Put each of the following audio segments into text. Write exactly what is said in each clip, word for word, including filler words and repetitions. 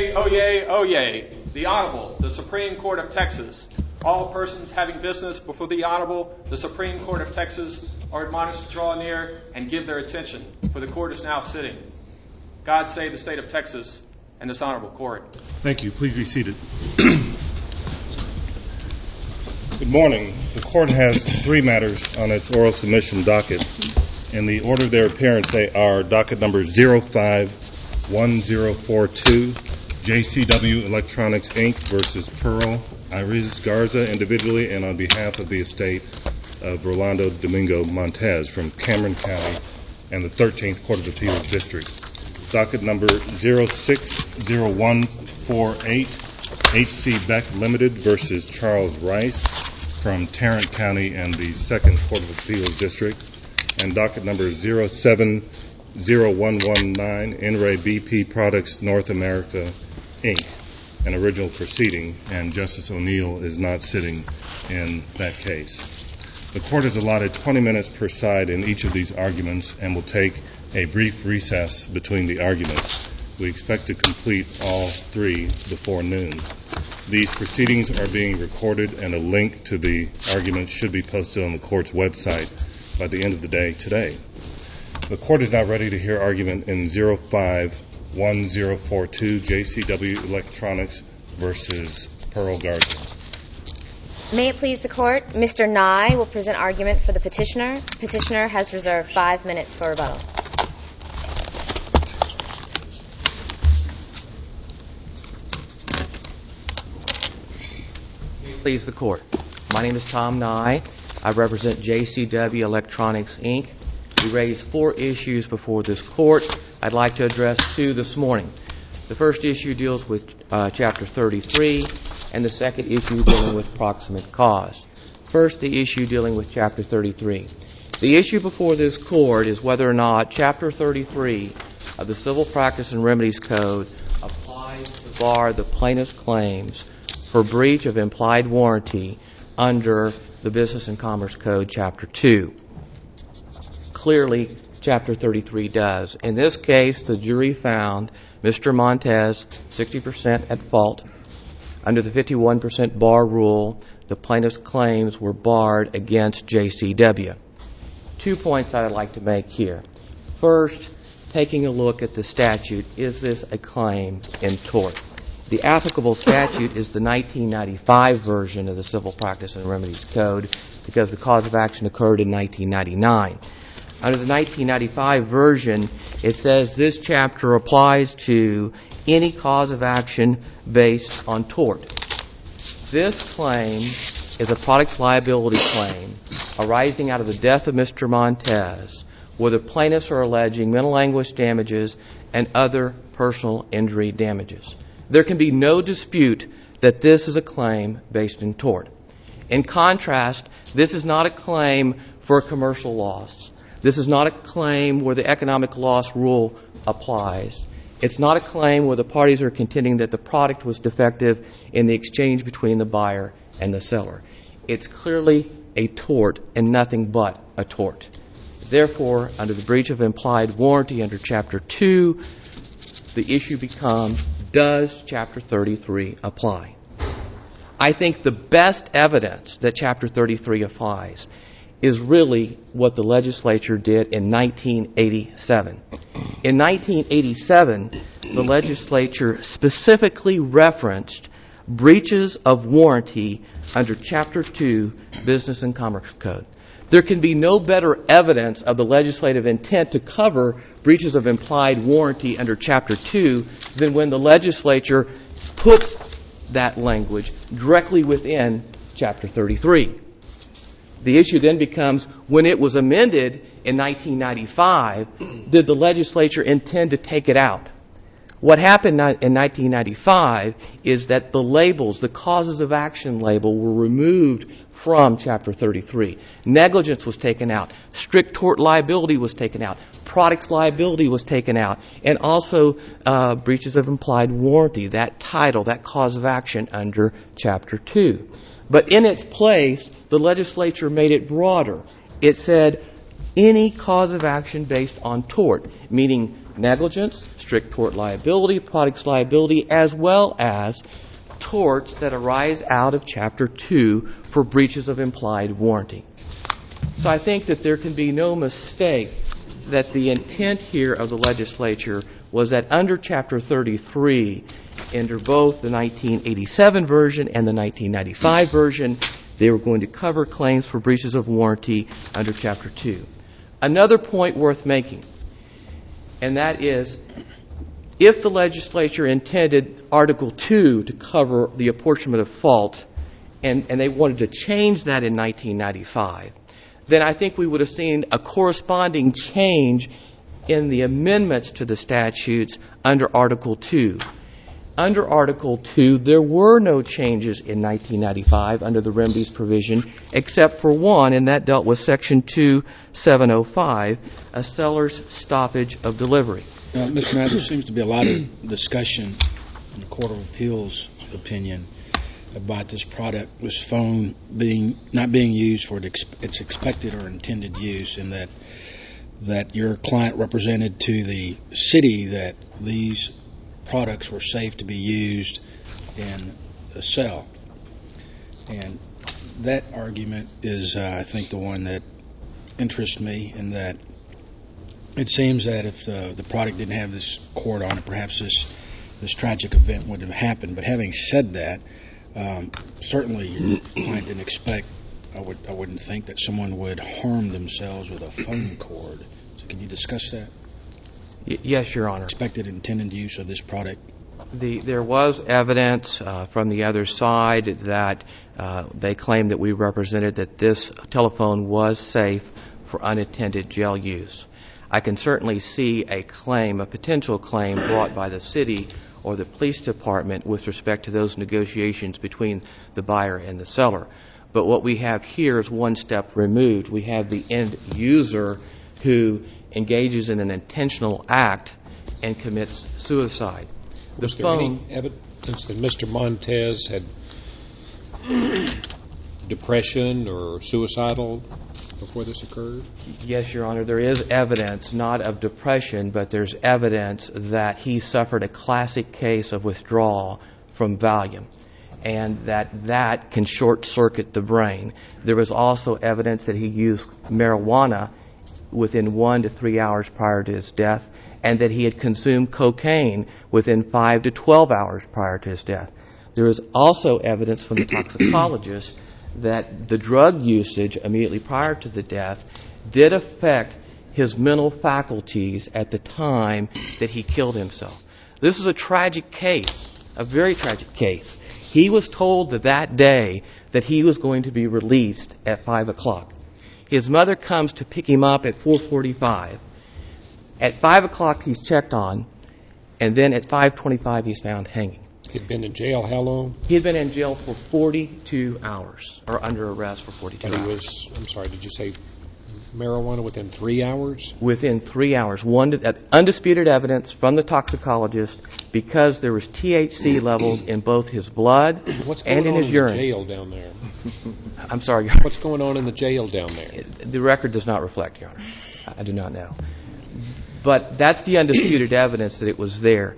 Oyez, oyez, oyez. The Honorable, the Supreme Court of Texas. All persons having business before the Honorable, the Supreme Court of Texas, are admonished to draw near and give their attention, for the court is now sitting. God save the state of Texas and this honorable court. Thank you. Please be seated. Good morning. The court has three matters on its oral submission docket. In the order of their appearance, they are docket number zero five one zero four two, J C W Electronics, Incorporated versus Pearl Iris Garza individually and on behalf of the estate of Rolando Domingo Montez from Cameron County and the thirteenth Court of Appeals District. Docket number zero six zero one four eight, H C Beck Limited versus Charles Rice from Tarrant County and the second Court of Appeals District. And docket number zero seven zero one one nine, N R A B P Products North America, Incorporated, an original proceeding, and Justice O'Neill is not sitting in that case. The court has allotted twenty minutes per side in each of these arguments and will take a brief recess between the arguments. We expect to complete all three before noon. These proceedings are being recorded and a link to the arguments should be posted on the court's website by the end of the day today. The court is now ready to hear argument in zero five one zero four two, J C W Electronics versus Pearl Garza. May it please the court, Mister Nye will present argument for the petitioner. Petitioner has reserved five minutes for rebuttal. May it please the court. My name is Tom Nye. I represent J C W Electronics, Incorporated. We raised four issues before this court. I'd like to address two this morning. The first issue deals with uh, Chapter thirty-three, and the second issue dealing with proximate cause. First, the issue dealing with Chapter thirty-three. The issue before this court is whether or not Chapter thirty-three of the Civil Practice and Remedies Code applies to bar the plaintiff's claims for breach of implied warranty under the Business and Commerce Code, Chapter two. Clearly, Chapter thirty-three does. In this case, the jury found Mister Montez sixty percent at fault. Under the fifty-one percent bar rule, the plaintiff's claims were barred against J C W. Two points I'd like to make here. First, taking a look at the statute, is this a claim in tort? The applicable statute is the nineteen ninety-five version of the Civil Practice and Remedies Code because the cause of action occurred in nineteen ninety-nine. Under the nineteen ninety-five version, it says this chapter applies to any cause of action based on tort. This claim is a products liability claim arising out of the death of Mister Montez, where the plaintiffs are alleging mental anguish damages and other personal injury damages. There can be no dispute that this is a claim based in tort. In contrast, this is not a claim for a commercial loss. This is not a claim where the economic loss rule applies. It's not a claim where the parties are contending that the product was defective in the exchange between the buyer and the seller. It's clearly a tort and nothing but a tort. Therefore, under the breach of implied warranty under Chapter two, the issue becomes, does Chapter thirty-three apply? I think the best evidence that Chapter thirty-three applies is really what the legislature did in nineteen eighty-seven. In nineteen eighty-seven, the legislature specifically referenced breaches of warranty under Chapter two Business and Commerce Code. There can be no better evidence of the legislative intent to cover breaches of implied warranty under Chapter two than when the legislature puts that language directly within Chapter thirty-three. The issue then becomes, when it was amended in nineteen ninety-five, did the legislature intend to take it out? What happened in nineteen ninety-five is that the labels, the causes of action label, were removed from Chapter thirty-three. Negligence was taken out. Strict tort liability was taken out. Products liability was taken out. And also uh, breaches of implied warranty, that title, that cause of action under Chapter two. But in its place, the legislature made it broader. It said any cause of action based on tort, meaning negligence, strict tort liability, products liability, as well as torts that arise out of Chapter two for breaches of implied warranty. So I think that there can be no mistake that the intent here of the legislature was that under Chapter thirty-three, under both the nineteen eighty-seven version and the nineteen ninety-five version, they were going to cover claims for breaches of warranty under Chapter two. Another point worth making, and that is, if the legislature intended Article two to cover the apportionment of fault, and, and they wanted to change that in nineteen ninety-five, then I think we would have seen a corresponding change in the amendments to the statutes under Article two. Under Article two, there were no changes in nineteen ninety-five under the remedies provision, except for one, and that dealt with Section two seven oh five, a seller's stoppage of delivery. Uh, Mister Matt, there seems to be a lot of discussion in the Court of Appeals opinion about this product, this phone being not being used for its expected or intended use, and that that your client represented to the city that these products were safe to be used in a cell. And that argument is, uh, I think, the one that interests me, in that it seems that if the, the product didn't have this cord on it, perhaps this this tragic event wouldn't have happened. But having said that, um, certainly your client didn't expect, I would I wouldn't think that someone would harm themselves with a phone cord. So can you discuss that? Y- yes, Your Honor. Expected intended use of this product. The, there was evidence uh, from the other side that uh, they claimed that we represented that this telephone was safe for unattended jail use. I can certainly see a claim, a potential claim brought by the city or the police department with respect to those negotiations between the buyer and the seller. But what we have here is one step removed. We have the end user who engages in an intentional act and commits suicide. The Was there phone, any evidence that Mister Montez had depression or suicidal before this occurred? yes, Your Honor, there is evidence, not of depression, but there's evidence that he suffered a classic case of withdrawal from Valium, and that that can short-circuit the brain. There was also evidence that he used marijuana within one to three hours prior to his death, and that he had consumed cocaine within five to twelve hours prior to his death. There is also evidence from the toxicologist that the drug usage immediately prior to the death did affect his mental faculties at the time that he killed himself. This is a tragic case, a very tragic case. He was told that that day that he was going to be released at five o'clock. His mother comes to pick him up at four forty-five. At five o'clock he's checked on, and then at five twenty-five he's found hanging. He'd been in jail how long? He had been in jail for forty-two hours, or under arrest for forty-two And he hours. was, I'm sorry, did you say marijuana within three hours? Within three hours. One uh, undisputed evidence from the toxicologist, because there was T H C levels in both his blood What's going and in on his in urine. the jail down there? I'm sorry, Your What's going on in the jail down there? The record does not reflect, Your Honor. I do not know. But that's the undisputed evidence that it was there.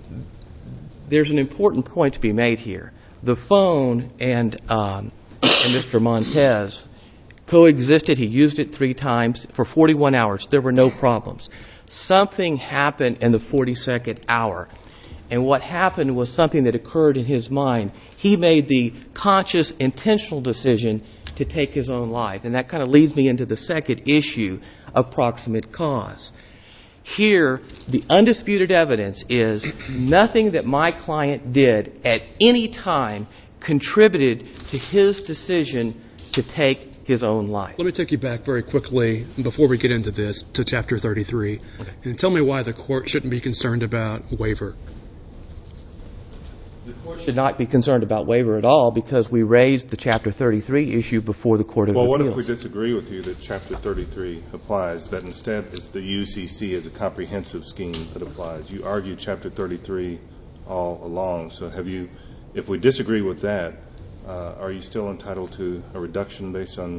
There's an important point to be made here. The phone and, um, and Mister Montez coexisted. He used it three times for forty-one hours. There were no problems. Something happened in the forty-second hour. And what happened was something that occurred in his mind. He made the conscious, intentional decision to take his own life. And that kind of leads me into the second issue of proximate cause. Here, the undisputed evidence is nothing that my client did at any time contributed to his decision to take his own life. Let me take you back very quickly, before we get into this, to Chapter thirty-three. Okay. And tell me why the court shouldn't be concerned about waiver. The court should not be concerned about waiver at all, because we raised the Chapter thirty-three issue before the Court of Well, Appeals. what if we disagree with you that Chapter thirty-three applies, that instead it's the U C C as a comprehensive scheme that applies? You argue Chapter thirty-three all along, so have you, if we disagree with that, uh, are you still entitled to a reduction based on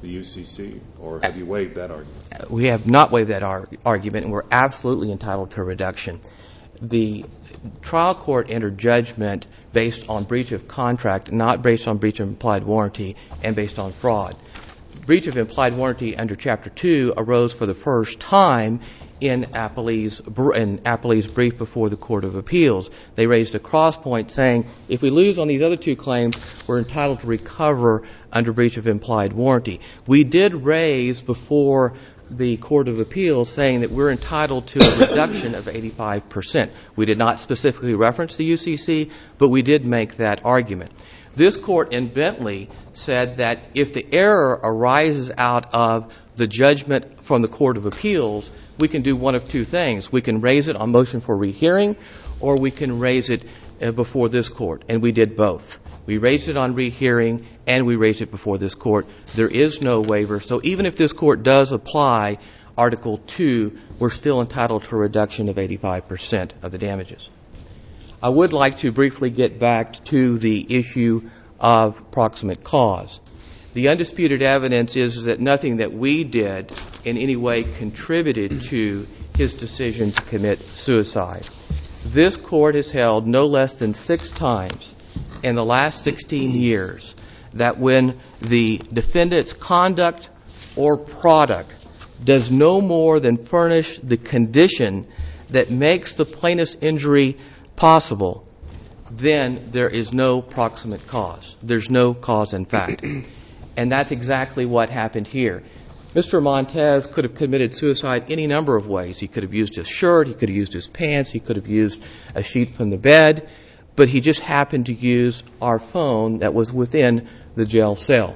the U C C, or have you waived that argument? We have not waived that ar- argument, and we're absolutely entitled to a reduction. The trial court entered judgment based on breach of contract, not based on breach of implied warranty, and based on fraud. Breach of implied warranty under Chapter two arose for the first time in Appellee's, in Appellee's brief before the Court of Appeals. They raised a cross point saying, if we lose on these other two claims, we're entitled to recover under breach of implied warranty. We did raise before the Court of Appeals saying that we're entitled to a reduction of eighty-five percent. We did not specifically reference the U C C, but we did make that argument. This court in Bentley said that if the error arises out of the judgment from the Court of Appeals, we can do one of two things. We can raise it on motion for rehearing, or we can raise it uh, before this court, and we did both. We raised it on rehearing, and we raised it before this court. There is no waiver, so even if this court does apply Article two, we're still entitled to a reduction of eighty-five percent of the damages. I would like to briefly get back to the issue of proximate cause. The undisputed evidence is that nothing that we did in any way contributed to his decision to commit suicide. This court has held no less than six times in the last sixteen years that when the defendant's conduct or product does no more than furnish the condition that makes the plaintiff's injury possible, then there is no proximate cause. There's no cause in fact. And that's exactly what happened here. Mister Montez could have committed suicide any number of ways. He could have used his shirt, he could have used his pants, he could have used a sheet from the bed, but he just happened to use our phone that was within the jail cell.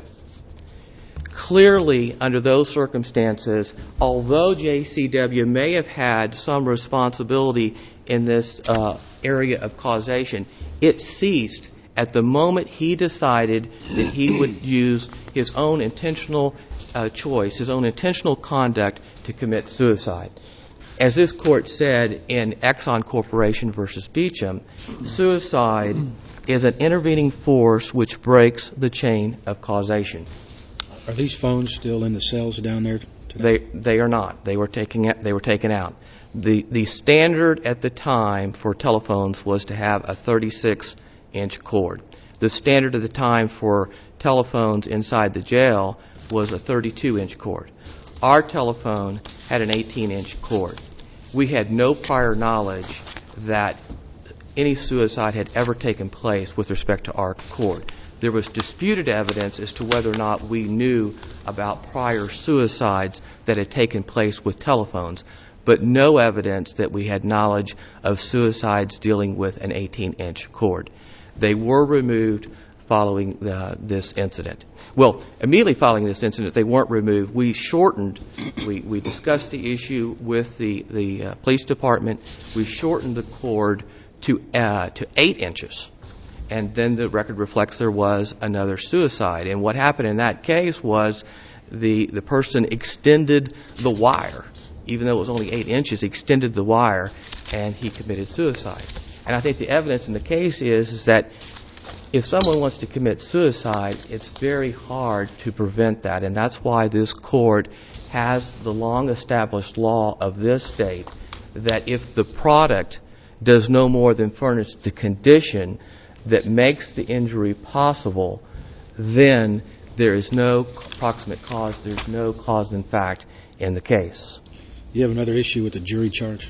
Clearly, under those circumstances, although J C W may have had some responsibility in this uh, area of causation, it ceased at the moment he decided that he would use his own intentional uh, choice, his own intentional conduct to commit suicide. As this court said in Exxon Corporation versus Beecham, suicide is an intervening force which breaks the chain of causation. Are these phones still in the cells down there today? They they are not. They were taking they were taken out. The the standard at the time for telephones was to have a thirty-six inch cord. The standard at the time for telephones inside the jail was a thirty-two inch cord. Our telephone had an eighteen inch cord. We had no prior knowledge that any suicide had ever taken place with respect to our cord. There was disputed evidence as to whether or not we knew about prior suicides that had taken place with telephones, but no evidence that we had knowledge of suicides dealing with an eighteen inch cord. They were removed following the, this incident. Well, immediately following this incident, they weren't removed. We shortened, we, we discussed the issue with the, the uh, police department. We shortened the cord to, uh, to eight inches. And then the record reflects there was another suicide. And what happened in that case was the, the person extended the wire. Even though it was only eight inches, extended the wire, and he committed suicide. And I think the evidence in the case is, is that if someone wants to commit suicide, it's very hard to prevent that. And that's why this court has the long-established law of this state that if the product does no more than furnish the condition that makes the injury possible, then there is no proximate cause, there's no cause in fact in the case. Do you have another issue with the jury charge?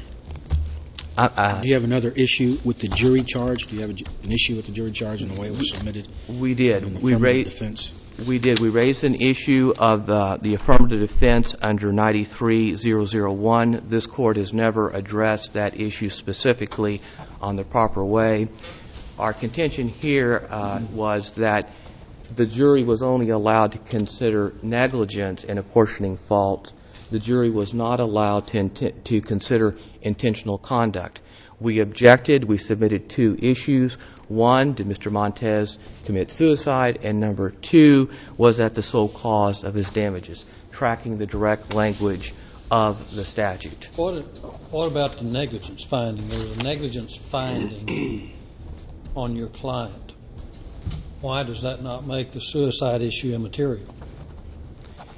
Uh, uh, Do you have another issue with the jury charge? Do you have a, an issue with the jury charge and the way it was submitted? We did. In the We raised defense? We did. We raised an issue of the, the affirmative defense under ninety-three thousand one. This court has never addressed that issue specifically on the proper way. Our contention here uh, was that the jury was only allowed to consider negligence in apportioning fault. The jury was not allowed to, int- to consider intentional conduct. We objected. We submitted two issues. One, did Mister Montez commit suicide? And number two, was that the sole cause of his damages, tracking the direct language of the statute. What, what about the negligence finding? There was a negligence finding on your client. Why does that not make the suicide issue immaterial?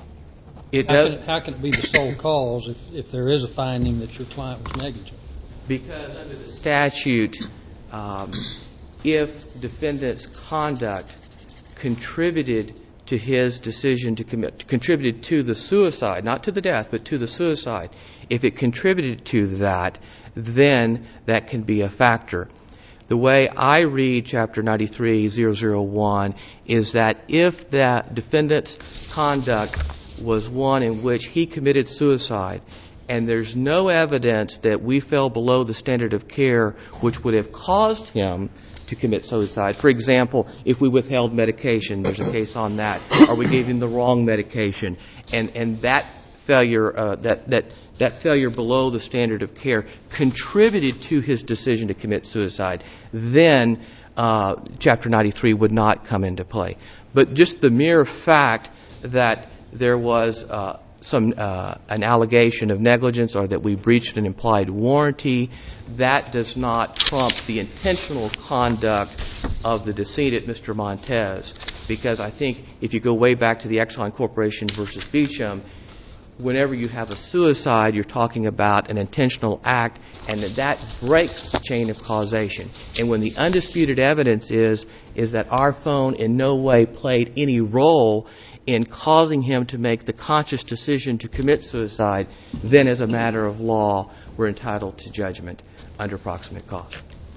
It How does, can, it, how can it be the sole cause if, if there is a finding that your client was negligent? because under the statute, um, if defendant's conduct contributed to his decision to commit, contributed to the suicide, not to the death, but to the suicide, if it contributed to that, then that can be a factor. The way I read Chapter ninety-three thousand one is that if that defendant's conduct was one in which he committed suicide, and there's no evidence that we fell below the standard of care which would have caused him to commit suicide. For example, if we withheld medication, there's a case on that, or we gave him the wrong medication, and, and that failure, uh, that, that, that failure below the standard of care contributed to his decision to commit suicide, then uh, Chapter ninety-three would not come into play. But just the mere fact that there was uh, some uh, an allegation of negligence or that we breached an implied warranty, that does not trump the intentional conduct of the decedent, Mister Montez, because I think if you go way back to the Exxon Corporation versus Beecham, whenever you have a suicide, you're talking about an intentional act, and that, that breaks the chain of causation. And when the undisputed evidence is is that our phone in no way played any role in causing him to make the conscious decision to commit suicide, then as a matter of law, we're entitled to judgment under proximate cause.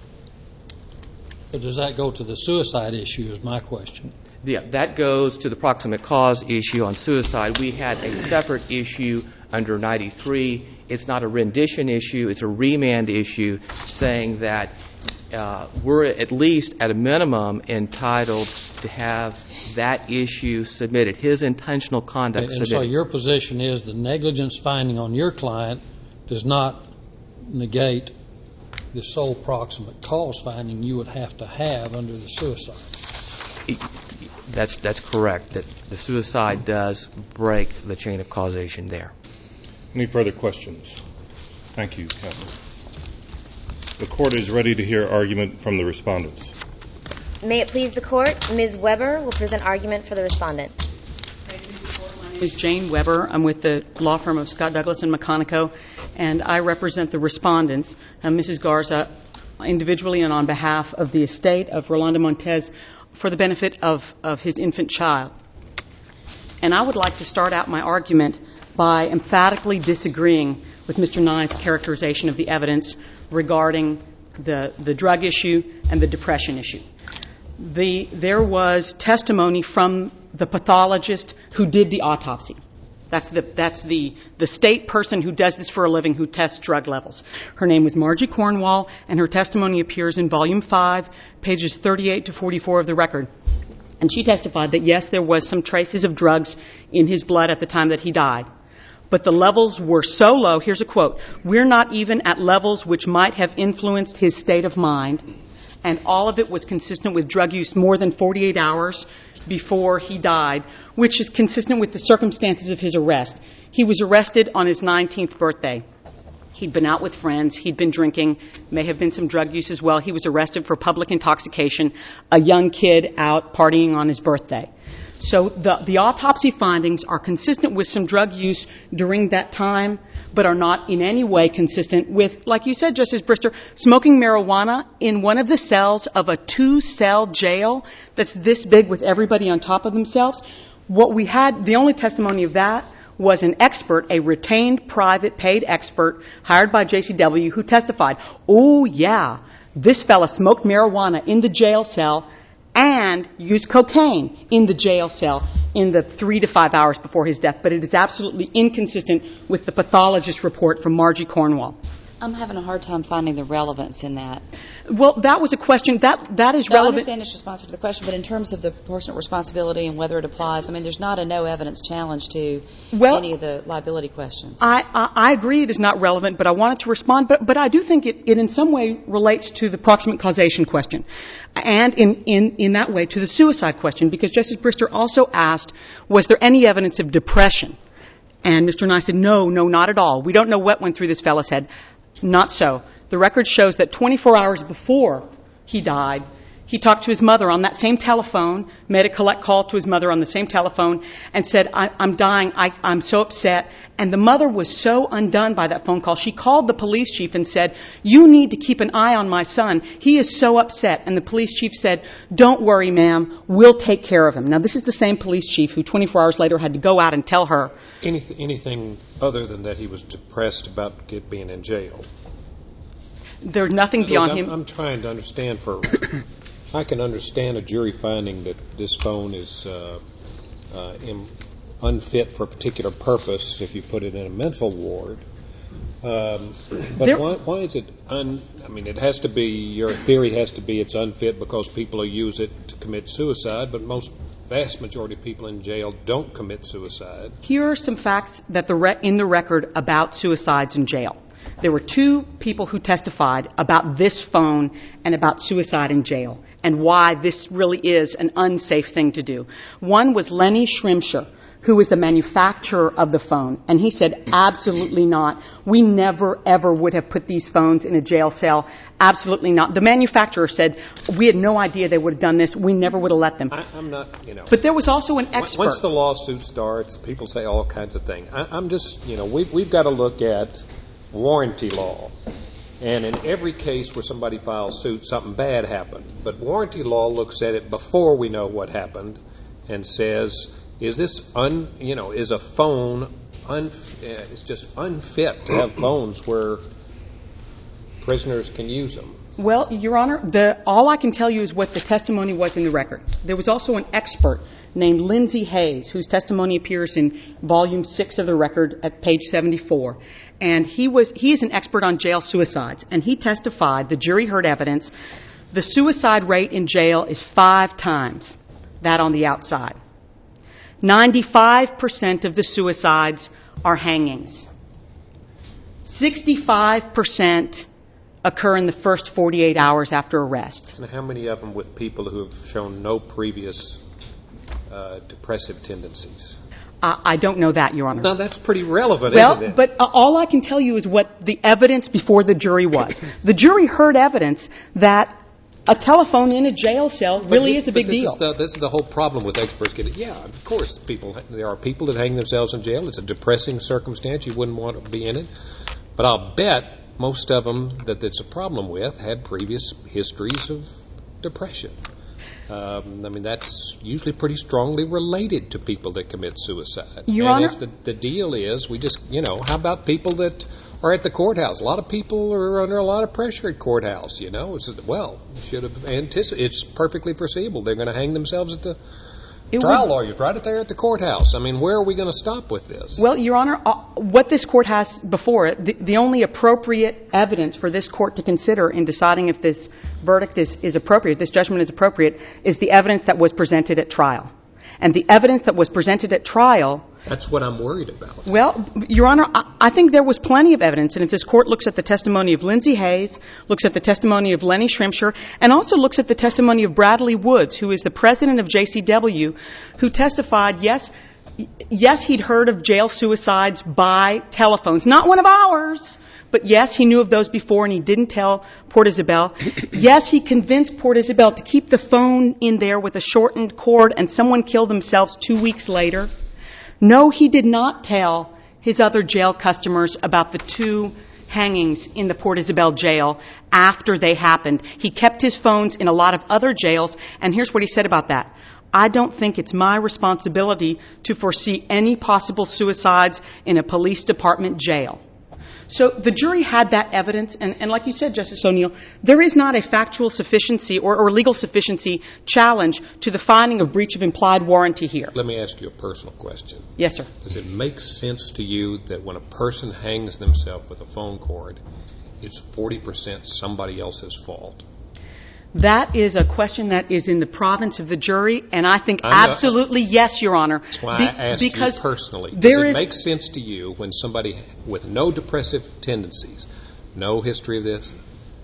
So does that go to the suicide issue is my question. Yeah, that goes to the proximate cause issue on suicide. We had a separate issue under ninety-three. It's not a rendition issue. It's a remand issue saying that uh, we're at least at a minimum entitled to have that issue submitted, his intentional conduct and, and submitted. so your position is the negligence finding on your client does not negate the sole proximate cause finding you would have to have under the suicide. That's that's correct. That the suicide does break the chain of causation there. Any further questions? Thank you, Captain. The court is ready to hear argument from the respondents. May it please the Court, Miz Weber will present argument for the respondent. My name is Jane Weber. I'm with the law firm of Scott Douglas and McConico, and I represent the respondents, uh, Missus Garza, individually and on behalf of the estate of Rolando Montez, for the benefit of, of his infant child. And I would like to start out my argument by emphatically disagreeing with Mister Nye's characterization of the evidence regarding the, the drug issue and the depression issue. The, there was testimony from the pathologist who did the autopsy. That's the that's the the state person who does this for a living, who tests drug levels. Her name was Margie Cornwall, and her testimony appears in Volume five, pages thirty-eight to forty-four of the record. And she testified that, yes, there was some traces of drugs in his blood at the time that he died. But the levels were so low, here's a quote, "We're not even at levels which might have influenced his state of mind." And all of it was consistent with drug use more than forty-eight hours before he died, which is consistent with the circumstances of his arrest. He was arrested on his nineteenth birthday. He'd been out with friends. He'd been drinking. May have been some drug use as well. He was arrested for public intoxication, a young kid out partying on his birthday. So the, the autopsy findings are consistent with some drug use during that time, but are not in any way consistent with, like you said, Justice Brister, smoking marijuana in one of the cells of a two-cell jail that's this big with everybody on top of themselves. What we had, the only testimony of that was an expert, a retained private paid expert hired by J C W who testified, oh, yeah, this fella smoked marijuana in the jail cell and used cocaine in the jail cell in the three to five hours before his death. But it is absolutely inconsistent with the pathologist report from Margie Cornwall. I'm having a hard time finding the relevance in that. Well, that was a question. That that is no, relevant. I understand it's responsive to the question, but in terms of the proportionate responsibility and whether it applies, I mean, there's not a no evidence challenge to well, any of the liability questions. I, I, I agree it is not relevant, but I wanted to respond. But, but I do think it, it in some way relates to the proximate causation question, and in, in, in that way to the suicide question, because Justice Brister also asked, was there any evidence of depression? And Mister Nye said, no, no, not at all. We don't know what went through this fellow's head. Not so. The record shows that twenty-four hours before he died, He talked to his mother on that same telephone, made a collect call to his mother on the same telephone, and said, I, I'm dying, I, I'm so upset. And the mother was so undone by that phone call. She called the police chief and said, you need to keep an eye on my son. He is so upset. And the police chief said, don't worry, ma'am, we'll take care of him. Now, this is the same police chief who twenty-four hours later had to go out and tell her. Anything, anything other than that he was depressed about get, being in jail? There's nothing beyond Look, I'm, him. I'm trying to understand for... I can understand a jury finding that this phone is uh, uh, im- unfit for a particular purpose if you put it in a mental ward. Um, but There- why, why is it un... I mean, it has to be, your theory has to be it's unfit because people who use it to commit suicide, but most vast majority of people in jail don't commit suicide. Here are some facts that the re- in the record about suicides in jail. There were two people who testified about this phone and about suicide in jail and why this really is an unsafe thing to do. One was Lenny Shrimsher, who was the manufacturer of the phone, and he said, absolutely not. We never, ever would have put these phones in a jail cell. Absolutely not. The manufacturer said, we had no idea they would have done this. We never would have let them. I, I'm not, you know... But there was also an expert. Once the lawsuit starts, people say all kinds of things. I, I'm just, you know, we've, we've got to look at warranty law. And in every case where somebody files suit, something bad happened. But warranty law looks at it before we know what happened and says, is this un, you know, is a phone, un, it's just unfit to have phones where prisoners can use them? Well, Your Honor, the, all I can tell you is what the testimony was in the record. There was also an expert named Lindsay Hayes, whose testimony appears in volume six of the record at page seventy-four. And he was he is an expert on jail suicides. And he testified, the jury heard evidence, the suicide rate in jail is five times that on the outside. ninety-five percent of the suicides are hangings. sixty-five percent occur in the first forty-eight hours after arrest. And how many of them with people who have shown no previous uh, depressive tendencies? Uh, I don't know that, Your Honor. Now, that's pretty relevant, well, isn't it? but uh, all I can tell you is what the evidence before the jury was. The jury heard evidence that a telephone in a jail cell really But is a big but this deal. Is the, this is the whole problem with experts getting. Yeah, of course, people. There are people that hang themselves in jail. It's a depressing circumstance. You wouldn't want to be in it. But I'll bet most of them that it's a problem with had previous histories of depression. Um, I mean, that's usually pretty strongly related to people that commit suicide. Your and Honor? if the, the deal is, we just, you know, how about people that are at the courthouse? A lot of people are under a lot of pressure at courthouse, you know. It's, well, you should have anticipated. It's perfectly foreseeable. They're going to hang themselves at the It trial would- lawyers right there at the courthouse. I mean, where are we going to stop with this? Well, Your Honor, uh, what this court has before it, the, the only appropriate evidence for this court to consider in deciding if this verdict is, is appropriate, this judgment is appropriate, is the evidence that was presented at trial. And the evidence that was presented at trial... That's what I'm worried about. Well, Your Honor, I, I think there was plenty of evidence. And if this court looks at the testimony of Lindsay Hayes, looks at the testimony of Lenny Shrimsher, and also looks at the testimony of Bradley Woods, who is the president of J C W, who testified, yes, yes, he'd heard of jail suicides by telephones. Not one of ours, but yes, he knew of those before and he didn't tell Port Isabel. Yes, he convinced Port Isabel to keep the phone in there with a shortened cord and someone killed themselves two weeks later. No, he did not tell his other jail customers about the two hangings in the Port Isabel jail after they happened. He kept his phones in a lot of other jails, and here's what he said about that. I don't think it's my responsibility to foresee any possible suicides in a police department jail. So the jury had that evidence, and, and like you said, Justice O'Neill, there is not a factual sufficiency or, or legal sufficiency challenge to the finding of breach of implied warranty here. Let me ask you a personal question. Yes, sir. Does it make sense to you that when a person hangs themselves with a phone cord, it's forty percent somebody else's fault? That is a question that is in the province of the jury, and I think I know. absolutely yes, Your Honor. That's why Be- I asked because you personally. Does there it is- make sense to you when somebody with no depressive tendencies, no history of this,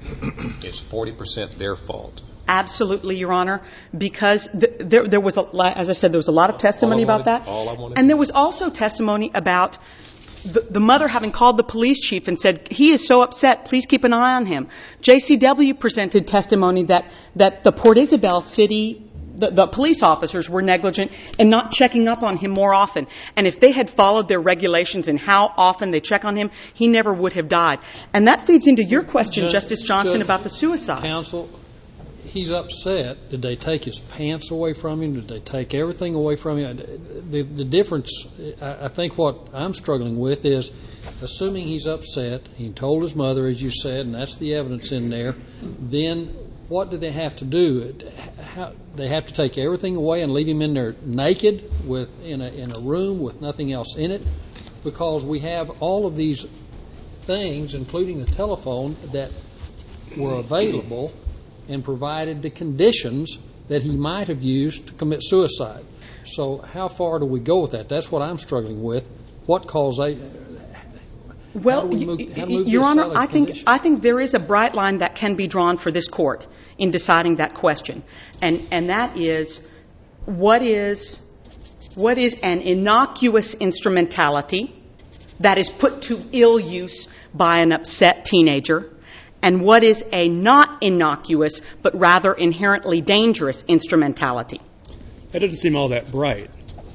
it's forty percent their fault? Absolutely, Your Honor, because th- there, there was, a, as I said, there was a lot of testimony All I about wanted- that. all I wanted And to there know. was also testimony about the, the mother having called the police chief and said, he is so upset, please keep an eye on him. J C W presented testimony that, that the Port Isabel city, the, the police officers were negligent in not checking up on him more often. And if they had followed their regulations and how often they check on him, he never would have died. And that feeds into your question, Judge, Justice Johnson, Judge, about the suicide. Counsel, he's upset. Did they take his pants away from him? Did they take everything away from him? The, the difference, I, I think what I'm struggling with is, assuming he's upset, he told his mother, as you said, and that's the evidence in there, then what do they have to do? How, they have to take everything away and leave him in there naked with in a, in a room with nothing else in it? Because we have all of these things, including the telephone, that were available and provided the conditions that he might have used to commit suicide. So how far do we go with that? That's what I'm struggling with. What causation? Well, we move, Your Honor, I think condition? I think there is a bright line that can be drawn for this court in deciding that question, and and that is what is what is an innocuous instrumentality that is put to ill use by an upset teenager, and what is a not innocuous but rather inherently dangerous instrumentality. That doesn't seem all that bright.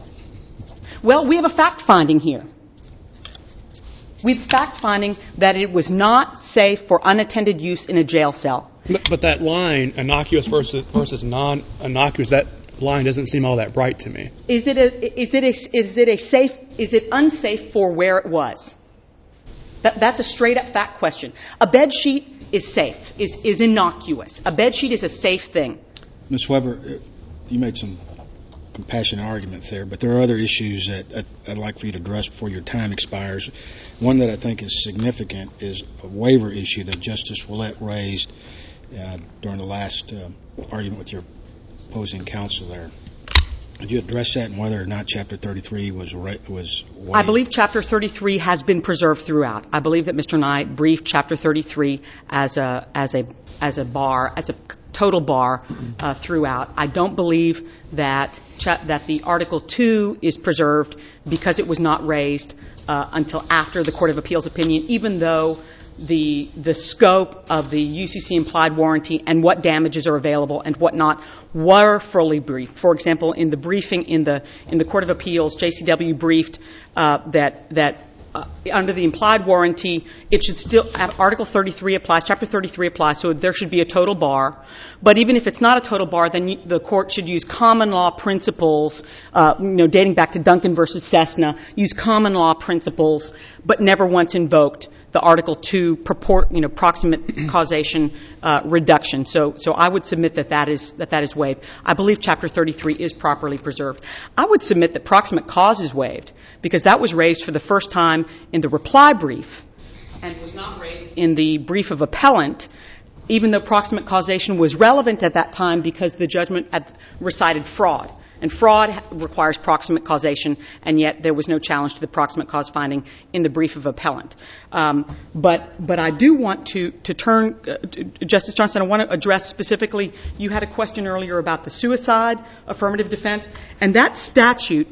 Well, we have a fact finding here. We have fact finding that it was not safe for unattended use in a jail cell. But, but that line, innocuous versus versus non-innocuous, that line doesn't seem all that bright to me. Is it a is it a is it a safe is it unsafe for where it was? That, that's a straight up fact question. A bed sheet is safe, is is innocuous. A bed sheet is a safe thing. Miz Weber, you made some compassionate arguments there, but there are other issues that I'd like for you to address before your time expires. One that I think is significant is a waiver issue that Justice Willett raised uh, during the last uh, argument with your opposing counsel there. Could you address that and whether or not Chapter thirty-three was ra- was waived? I believe Chapter thirty-three has been preserved throughout. I believe that Mister Nye briefed Chapter thirty-three as a as a as a bar, as a total bar uh, throughout. I don't believe that cha- that the Article two is preserved because it was not raised uh, until after the Court of Appeals opinion, even though the the scope of the U C C implied warranty and what damages are available and what not were fully briefed. For example, in the briefing in the in the Court of Appeals, J C W briefed uh, that that uh, under the implied warranty, it should still Article thirty-three applies, Chapter thirty-three applies, so there should be a total bar. But even if it's not a total bar, then you, the court should use common law principles, uh, you know, dating back to Duncan versus Cessna, use common law principles, but never once invoked the Article two purport, you know, proximate causation uh, reduction. So, so I would submit that that is that that is waived. I believe Chapter thirty-three is properly preserved. I would submit that proximate cause is waived because that was raised for the first time in the reply brief and was not raised in the brief of appellant, even though proximate causation was relevant at that time because the judgment had recited fraud. And fraud requires proximate causation, and yet there was no challenge to the proximate cause finding in the brief of appellant. Um, but but I do want to, to turn, uh, to, Justice Johnson, I want to address specifically, you had a question earlier about the suicide affirmative defense, and that statute,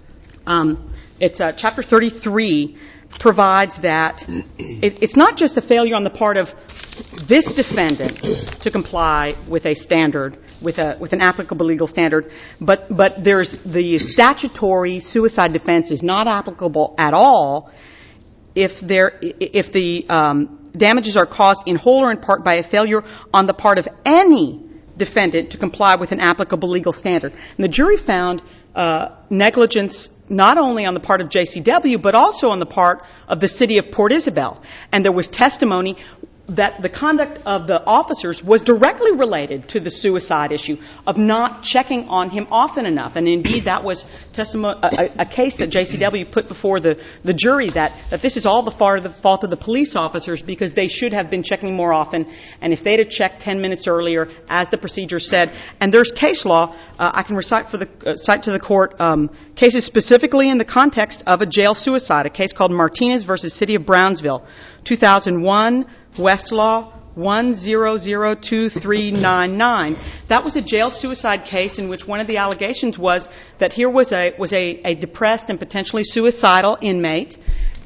um, it's uh, Chapter thirty-three, provides that it, it's not just a failure on the part of this defendant to comply with a standard, with a with an applicable legal standard, but but there's the statutory suicide defense is not applicable at all if there if the um, damages are caused in whole or in part by a failure on the part of any defendant to comply with an applicable legal standard. And the jury found uh, negligence not only on the part of J C W, but also on the part of the city of Port Isabel. And there was testimony that the conduct of the officers was directly related to the suicide issue of not checking on him often enough. And indeed, that was testimony, a, a case that J C W put before the, the jury that, that this is all the fault of the fault of the police officers because they should have been checking more often. And if they'd have checked ten minutes earlier, as the procedure said, and there's case law, uh, I can recite for the uh, cite to the court um, cases specifically in the context of a jail suicide, a case called Martinez versus City of Brownsville, two thousand one. Westlaw one zero zero two three nine nine. That was a jail suicide case in which one of the allegations was that here was a was a, a depressed and potentially suicidal inmate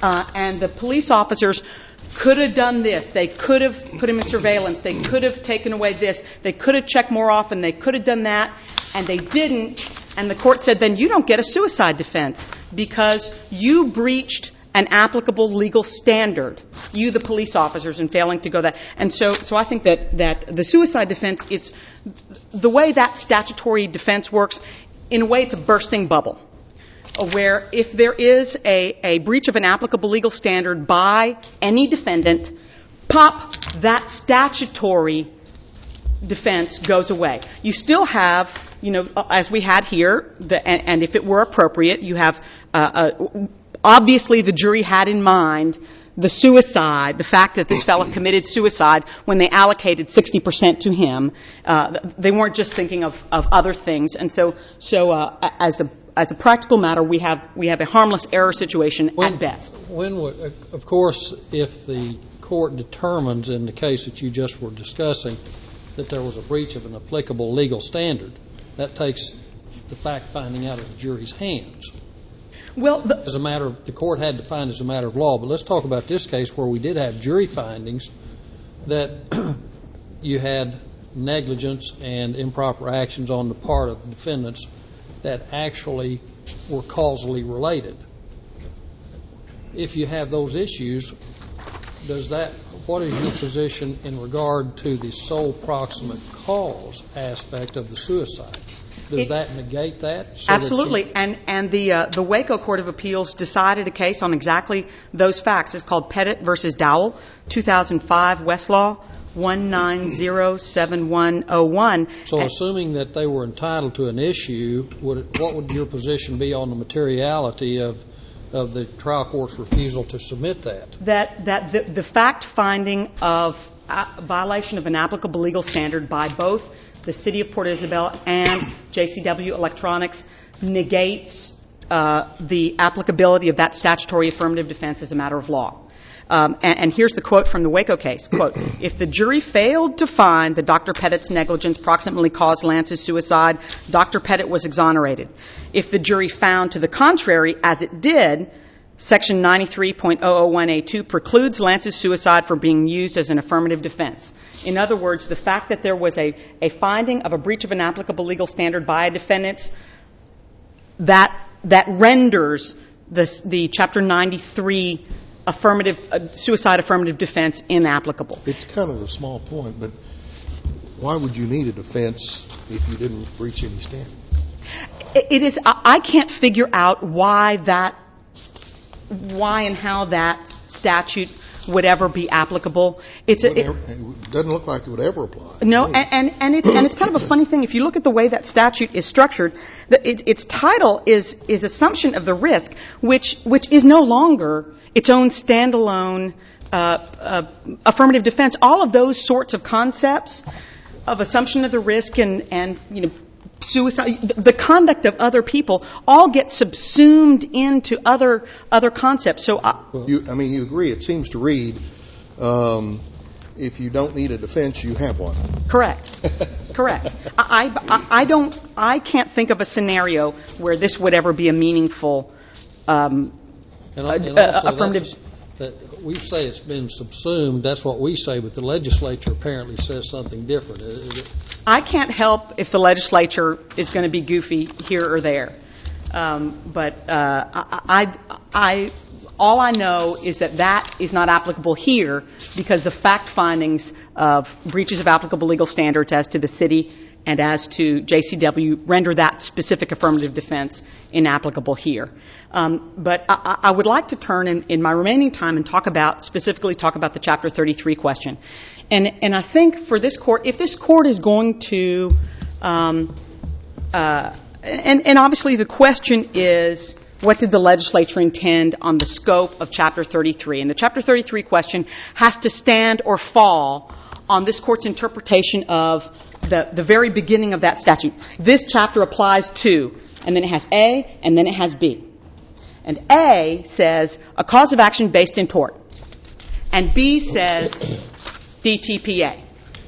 uh, and the police officers could have done this. They could have put him in surveillance. They could have taken away this. They could have checked more often. They could have done that, and they didn't. And the court said, then you don't get a suicide defense because you breached an applicable legal standard, you, the police officers, in failing to go that. And so, so I think that, that the suicide defense is, the way that statutory defense works, in a way it's a bursting bubble, where if there is a, a breach of an applicable legal standard by any defendant, pop, that statutory defense goes away. You still have, you know, as we had here, the, and, and if it were appropriate, you have uh, uh, obviously the jury had in mind the suicide, the fact that this fellow committed suicide when they allocated sixty percent to him. Uh, they weren't just thinking of, of other things. And so, so uh, as a as a practical matter, we have we have a harmless error situation when, at best. When, would, of course, if the court determines in the case that you just were discussing that there was a breach of an applicable legal standard, that takes the fact finding out of the jury's hands. Well, the, as a matter of, the court had to find as a matter of law. But let's talk about this case where we did have jury findings that you had negligence and improper actions on the part of the defendants that actually were causally related. If you have those issues, does that, what is your position in regard to the sole proximate cause aspect of the suicide? Does it, that negate that? So absolutely. That and and the uh, the Waco Court of Appeals decided a case on exactly those facts. It's called Pettit versus Dowell, two thousand five Westlaw one nine zero seven one zero one. So assuming that they were entitled to an issue, would it, what would your position be on the materiality of of the trial court's refusal to submit that? That that the, the fact finding of a violation of an applicable legal standard by both the City of Port Isabel and J C W Electronics negates uh, the applicability of that statutory affirmative defense as a matter of law. Um, and, and here's the quote from the Waco case. Quote, if the jury failed to find that Doctor Pettit's negligence proximately caused Lance's suicide, Doctor Pettit was exonerated. If the jury found to the contrary, as it did, Section ninety-three point zero zero one A two precludes Lance's suicide from being used as an affirmative defense. In other words, the fact that there was a, a finding of a breach of an applicable legal standard by a defendant, that that renders the, the Chapter ninety-three affirmative uh, suicide affirmative defense inapplicable. It's kind of a small point, but why would you need a defense if you didn't breach any standard? It, it is. I, I can't figure out why that. Why and how that statute would ever be applicable. It's a, it, it doesn't look like it would ever apply. No, and, and, and, it's, and it's kind of a funny thing. If you look at the way that statute is structured, the, it, its title is, is assumption of the risk, which, which is no longer its own standalone uh, uh, affirmative defense. All of those sorts of concepts of assumption of the risk and, and you know, suicide, the conduct of other people, all get subsumed into other other concepts. So, I, you, I mean, you agree? It seems to read, um, if you don't need a defense, you have one. Correct. Correct. I, I, I don't. I can't think of a scenario where this would ever be a meaningful um, and, and uh, affirmative. That we say it's been subsumed. That's what we say, but the legislature apparently says something different. Is it? I can't help if the legislature is going to be goofy here or there. Um, but uh, I, I, I, all I know is that that is not applicable here because the fact findings of breaches of applicable legal standards as to the city and as to J C W render that specific affirmative defense inapplicable here. Um, but I, I would like to turn in, in my remaining time and talk about, specifically talk about the Chapter thirty-three question. And, and I think for this court, if this court is going to, um, uh, and, and obviously the question is, what did the legislature intend on the scope of Chapter thirty-three? And the Chapter thirty-three question has to stand or fall on this court's interpretation of the, the very beginning of that statute. This chapter applies to, and then it has A, and then it has B. And A says a cause of action based in tort. And B says D T P A.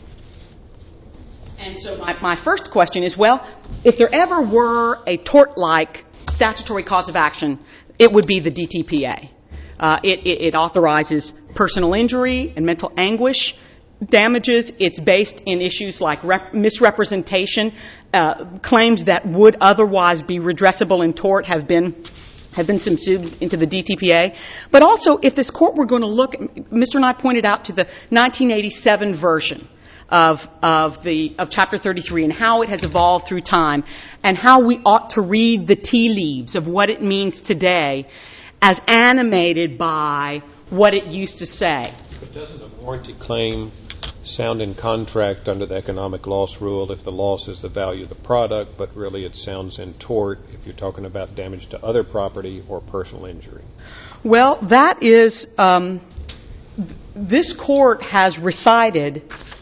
And so my, my first question is, well, if there ever were a tort-like statutory cause of action, it would be the D T P A. Uh, it, it, it authorizes personal injury and mental anguish damages. It's based in issues like rep- misrepresentation. Uh, claims that would otherwise be redressable in tort have been have been subsumed into the D T P A. But also, if this court were going to look, Mister Nye pointed out to the nineteen eighty-seven version of of the of Chapter thirty-three and how it has evolved through time, and how we ought to read the tea leaves of what it means today, as animated by what it used to say. But doesn't a warranty claim sound in contract under the economic loss rule if the loss is the value of the product, but really it sounds in tort if you're talking about damage to other property or personal injury? Well, that is, um, th- this court has recited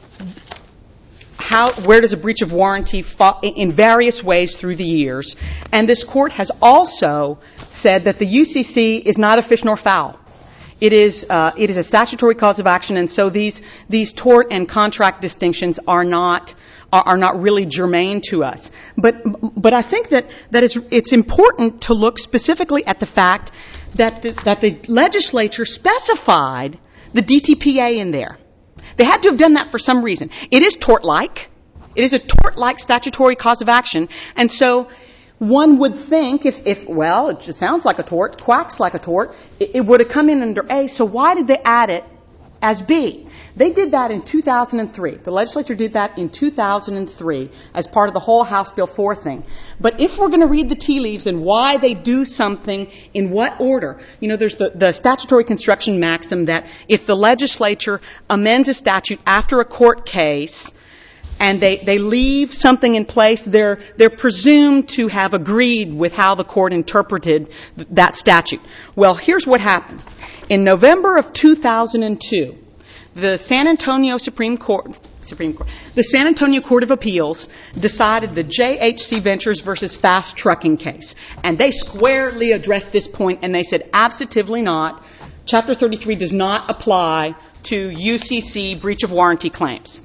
how, where does a breach of warranty fall in various ways through the years, and this court has also said that the U C C is not a fish nor fowl. It is uh, it is a statutory cause of action, and so these these tort and contract distinctions are not are, are not really germane to us. But but I think that that it's it's important to look specifically at the fact that the, that the legislature specified the D T P A in there. They had to have done that for some reason. It is tort-like. It is a tort-like statutory cause of action, and so one would think if, if, well, it just sounds like a tort, quacks like a tort, it, it would have come in under A, so why did they add it as B? They did that in two thousand three. The legislature did that in two thousand three as part of the whole House Bill four thing. But if we're going to read the tea leaves and why they do something in what order, you know, there's the, the statutory construction maxim that if the legislature amends a statute after a court case, and they, they leave something in place, they're, they're presumed to have agreed with how the court interpreted th- that statute. Well, here's what happened. In November of two thousand two, the San Antonio Supreme Court, Supreme Court, the San Antonio Court of Appeals decided the J H C Ventures versus Fast Trucking case. And they squarely addressed this point, and they said, absolutely not. Chapter thirty-three does not apply to U C C breach of warranty claims.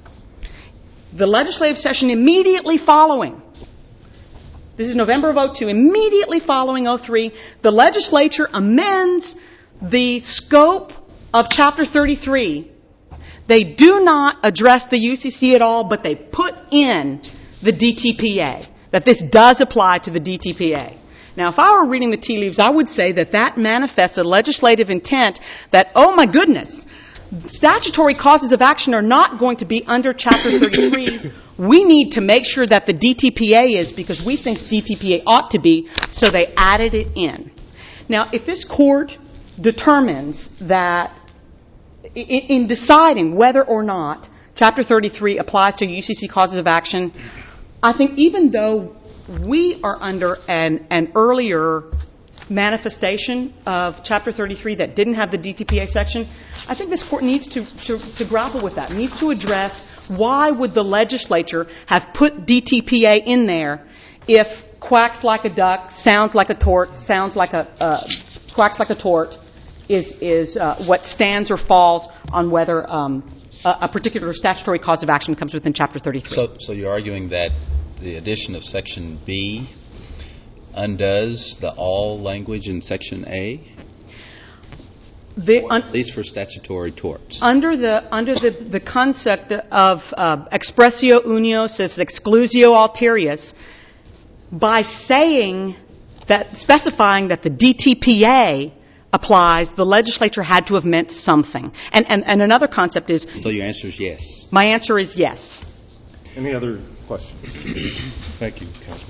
The legislative session immediately following, this is November of oh two, immediately following oh three, the legislature amends the scope of Chapter thirty-three. They do not address the U C C at all, but they put in the D T P A, that this does apply to the D T P A. Now, if I were reading the tea leaves, I would say that that manifests a legislative intent that, oh my goodness, statutory causes of action are not going to be under Chapter thirty-three. We need to make sure that the D T P A is, because we think D T P A ought to be, so they added it in. Now, if this court determines that in, in deciding whether or not Chapter thirty-three applies to U C C causes of action, I think even though we are under an, an earlier manifestation of Chapter thirty-three that didn't have the D T P A section, I think this court needs to, to, to grapple with that, needs to address why would the legislature have put D T P A in there if quacks like a duck, sounds like a tort, sounds like a, uh, quacks like a tort is, is uh, what stands or falls on whether um, a, a particular statutory cause of action comes within Chapter thirty-three. So, so you're arguing that the addition of Section B undoes the all language in Section A? The, un- at least for statutory torts. Under the under the, the concept of uh, expressio unius as exclusio alterius, by saying that, specifying that the D T P A applies, the legislature had to have meant something. And, and, and another concept is... So your answer is yes. My answer is yes. Any other questions? Thank you, Counsel.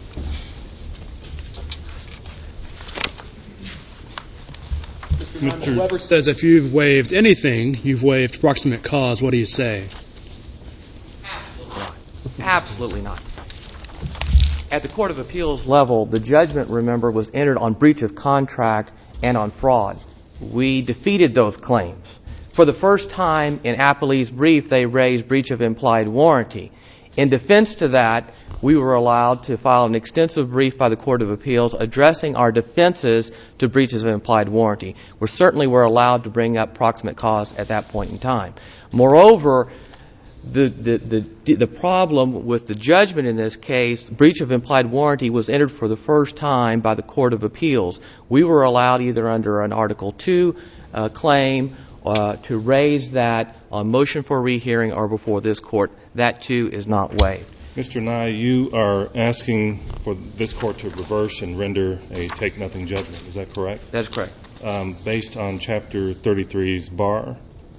Mister Weber says if you've waived anything, you've waived proximate cause. What do you say? Absolutely not. Absolutely not. At the Court of Appeals level, the judgment, remember, was entered on breach of contract and on fraud. We defeated those claims. For the first time in Appley's brief, they raised breach of implied warranty. In defense to that, we were allowed to file an extensive brief by the Court of Appeals addressing our defenses to breaches of implied warranty. We certainly were allowed to bring up proximate cause at that point in time. Moreover, the, the, the, the problem with the judgment in this case, breach of implied warranty, was entered for the first time by the Court of Appeals. We were allowed either under an Article two uh, claim uh, to raise that on motion for rehearing or before this court, that too is not waived. Mister Nye, you are asking for this court to reverse and render a take-nothing judgment. Is that correct? That's correct. Um, based on Chapter thirty-three's bar?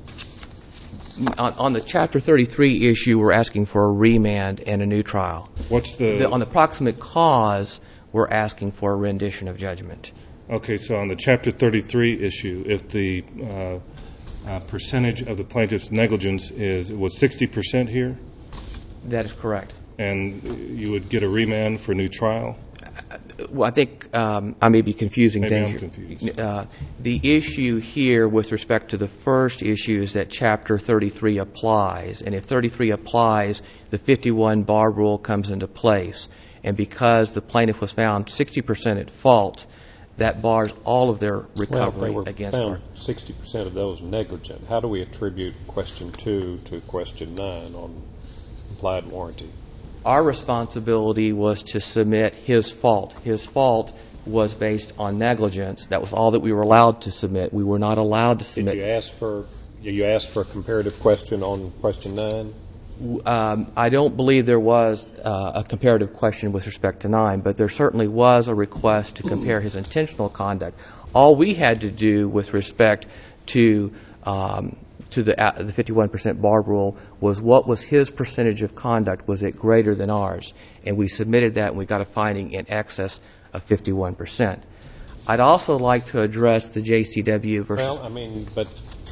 On, on the Chapter thirty-three issue, we're asking for a remand and a new trial. What's the... the on the proximate cause, we're asking for a rendition of judgment. Okay, so on the Chapter thirty-three issue, if the uh, uh, percentage of the plaintiff's negligence is was sixty percent here? That is correct. And you would get a remand for a new trial? Well, I think um, I may be confusing Maybe things. I'm confused. Uh, the issue here with respect to the first issue is that Chapter thirty-three applies. And if thirty-three applies, the fifty-one bar rule comes into place. And because the plaintiff was found sixty percent at fault, that bars all of their recovery well, they were against found her. sixty percent of those negligent. How do we attribute question two to question nine on implied warranty? Our responsibility was to submit his fault. His fault was based on negligence. That was all that we were allowed to submit. We were not allowed to submit. Did you ask for you asked for a comparative question on question nine? Um, I don't believe there was uh, a comparative question with respect to nine, but there certainly was a request to compare his intentional conduct. All we had to do with respect to um, to the uh, the fifty-one percent bar rule was what was his percentage of conduct? Was it greater than ours? And we submitted that, and we got a finding in excess of fifty-one percent. I'd also like to address the J C W versus... Well, I mean, but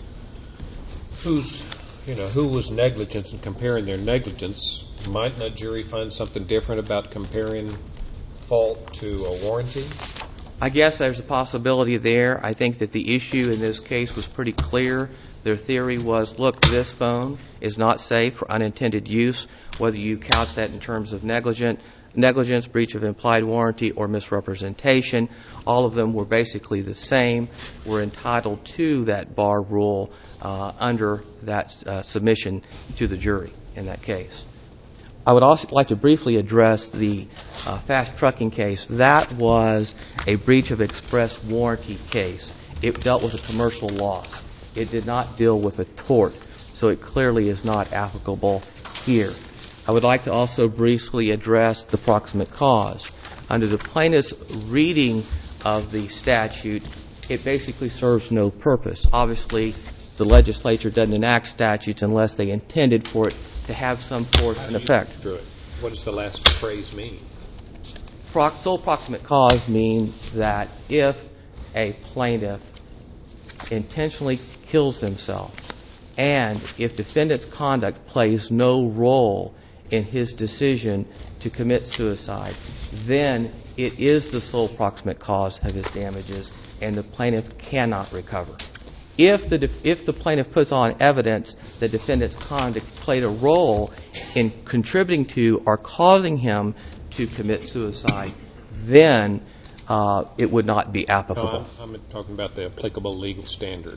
who's, you know, who was negligent in comparing their negligence? Might that jury find something different about comparing fault to a warranty? I guess there's a possibility there. I think that the issue in this case was pretty clear. Their theory was, look, this phone is not safe for unintended use, whether you count that in terms of negligent, negligence, breach of implied warranty, or misrepresentation. All of them were basically the same. We're entitled to that bar rule uh, under that uh, submission to the jury in that case. I would also like to briefly address the uh, fast trucking case. That was a breach of express warranty case. It dealt with a commercial loss. It did not deal with a tort, so it clearly is not applicable here. I would like to also briefly address the proximate cause. Under the plaintiff's reading of the statute, it basically serves no purpose. Obviously, the legislature doesn't enact statutes unless they intended for it to have some force and effect. What does the last phrase mean? Pro- sole proximate cause means that if a plaintiff intentionally kills himself and if defendant's conduct plays no role in his decision to commit suicide, then it is the sole proximate cause of his damages and the plaintiff cannot recover. If the def- if the plaintiff puts on evidence that defendant's conduct played a role in contributing to or causing him to commit suicide, then uh, it would not be applicable. No, I'm, I'm talking about the applicable legal standard.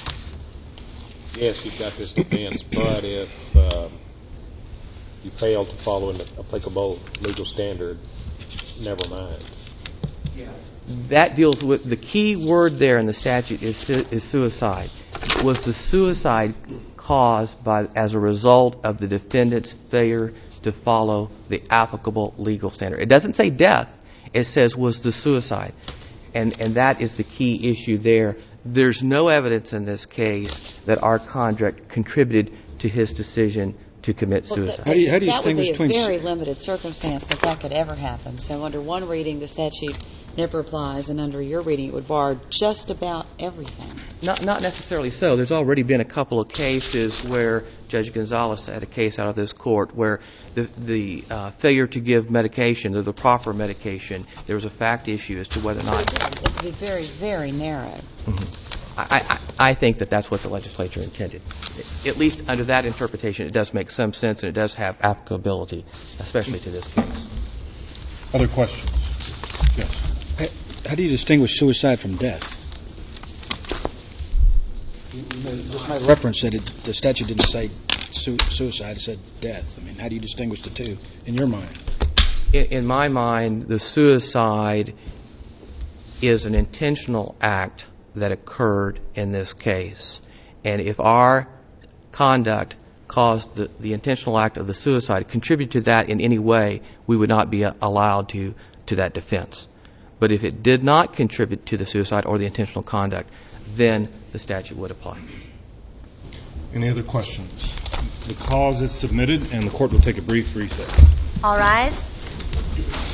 Yes, you've got this defense, but if uh, you fail to follow an applicable legal standard, never mind. Yeah. That deals with the key word there in the statute is, su- is suicide. Was the suicide caused by as a result of the defendant's failure to follow the applicable legal standard? It doesn't say death. It says was the suicide. And, and that is the key issue there. There's no evidence in this case that our conduct contributed to his decision to commit Well, suicide. How do you, how do you that would be a very limited circumstance that that could ever happen. So under one reading, the statute never applies, and under your reading, it would bar just about everything. Not, not necessarily so. There's already been a couple of cases where Judge Gonzalez had a case out of this court where the, the uh, failure to give medication, or the proper medication, there was a fact issue as to whether or not. It would be very, very narrow. Mm-hmm. I, I, I think that that's what the legislature intended. At least under that interpretation, it does make some sense and it does have applicability, especially to this case. Other questions? Yes. How do you distinguish suicide from death? You just made reference that it, the statute didn't say su- suicide, it said death. I mean, how do you distinguish the two in your mind? In, in my mind, the suicide is an intentional act that occurred in this case. And if our conduct caused the, the intentional act of the suicide, contributed to that in any way, we would not be allowed to, to that defense. But if it did not contribute to the suicide or the intentional conduct, then the statute would apply. Any other questions? The cause is submitted, and the court will take a brief recess. All rise.